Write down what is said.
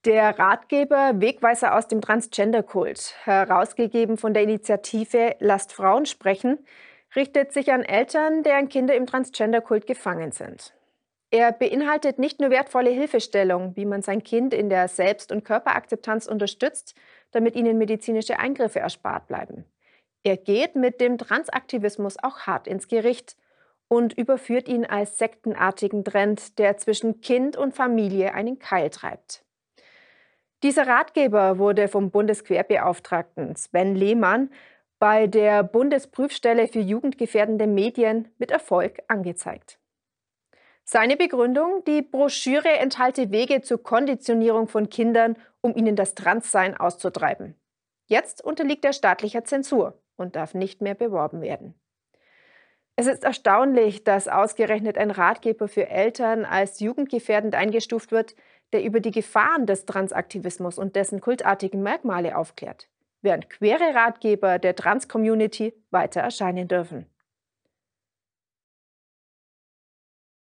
Der Ratgeber Wegweiser aus dem Transgender-Kult, herausgegeben von der Initiative Lasst Frauen sprechen, richtet sich an Eltern, deren Kinder im Transgender-Kult gefangen sind. Er beinhaltet nicht nur wertvolle Hilfestellung, wie man sein Kind in der Selbst- und Körperakzeptanz unterstützt, damit ihnen medizinische Eingriffe erspart bleiben. Er geht mit dem Transaktivismus auch hart ins Gericht und überführt ihn als sektenartigen Trend, der zwischen Kind und Familie einen Keil treibt. Dieser Ratgeber wurde vom Bundesquerbeauftragten Sven Lehmann bei der Bundesprüfstelle für jugendgefährdende Medien mit Erfolg angezeigt. Seine Begründung: Die Broschüre enthalte Wege zur Konditionierung von Kindern, um ihnen das Transsein auszutreiben. Jetzt unterliegt er staatlicher Zensur und darf nicht mehr beworben werden. Es ist erstaunlich, dass ausgerechnet ein Ratgeber für Eltern als jugendgefährdend eingestuft wird, der über die Gefahren des Transaktivismus und dessen kultartigen Merkmale aufklärt, während queere Ratgeber der Trans-Community weiter erscheinen dürfen.